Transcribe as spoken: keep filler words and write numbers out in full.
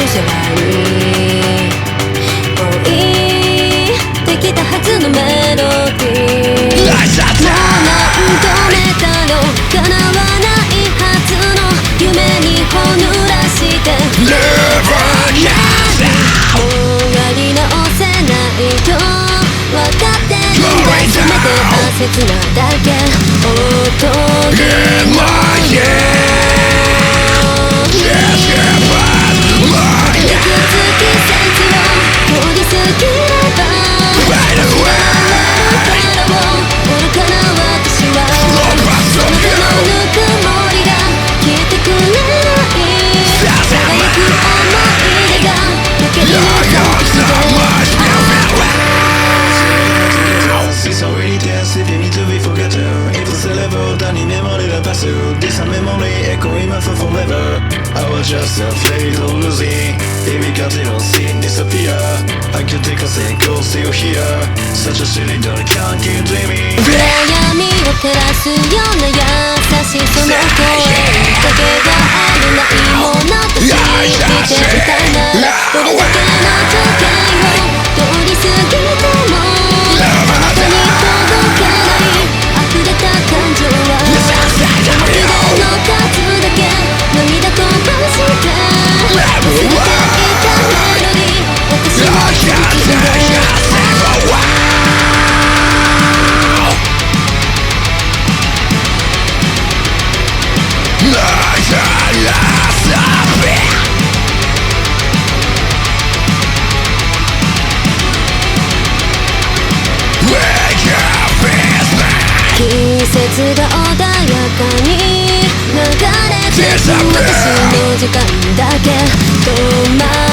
空に置いてきたはずのメロディー、もう何度目だろう、叶わないはずの夢にほぬらして目覚めもうやり直せないと分かってるんだ、せめて切なだけ踊りも This a memory echoing my phone forever. I was just afraid of losing. Baby got it all seen disappear. I can take a second, still here. Such a silly doll, can't keep dreaming. 暗闇を照らすような優しいその声かけがえのないものと信じていたなら、どれだけの時計を通り過ぎてもあなたに届けない溢れた感情は思い出の数だけ涙飛ばして忘れていたメロディー、私も信じて季節が穏やかに流れてく私の時間だけ止ま